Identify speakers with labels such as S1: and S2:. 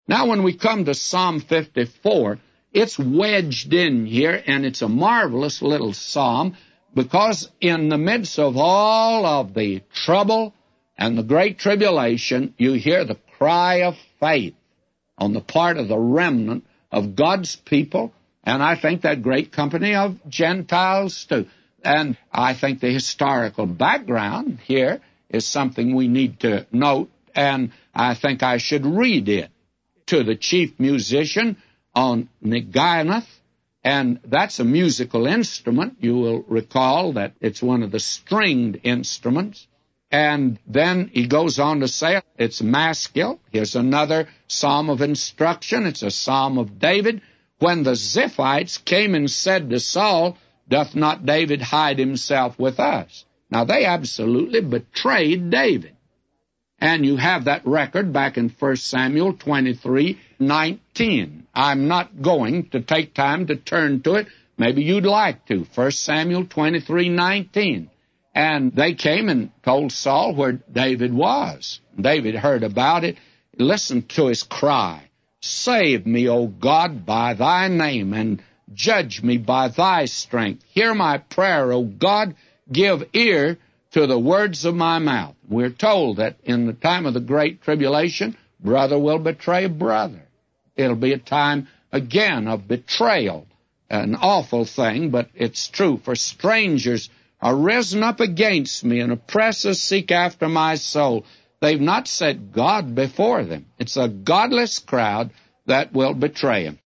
S1: Now, when we come to Psalm 54, it's wedged in here, and it's a marvelous little psalm, because in the midst of all of the trouble and the great tribulation, you hear the cry of faith on the part of the remnant of God's people, and I think that great company of Gentiles too. And I think the historical background here is something we need to note, and I think I should read it to the chief musician on Neginoth, and that's a musical instrument. You will recall that it's one of the stringed instruments. And then he goes on to say it's maskil. Here's another psalm of instruction. It's a psalm of David. When the Ziphites came and said to Saul, doth not David hide himself with us? Now, they absolutely betrayed David. And you have that record back in 1 Samuel 23:19. I'm not going to take time to turn to it. Maybe you'd like to. 1 Samuel 23:19. And they came and told Saul where David was. David heard about it. Listen to his cry. Save me, O God, by thy name, and judge me by thy strength. Hear my prayer, O God. Give ear to the words of my mouth. We're told that in the time of the great tribulation, brother will betray brother. It'll be a time, again, of betrayal, an awful thing, but it's true. For strangers are risen up against me, and oppressors seek after my soul. They've not set God before them. It's a godless crowd that will betray him.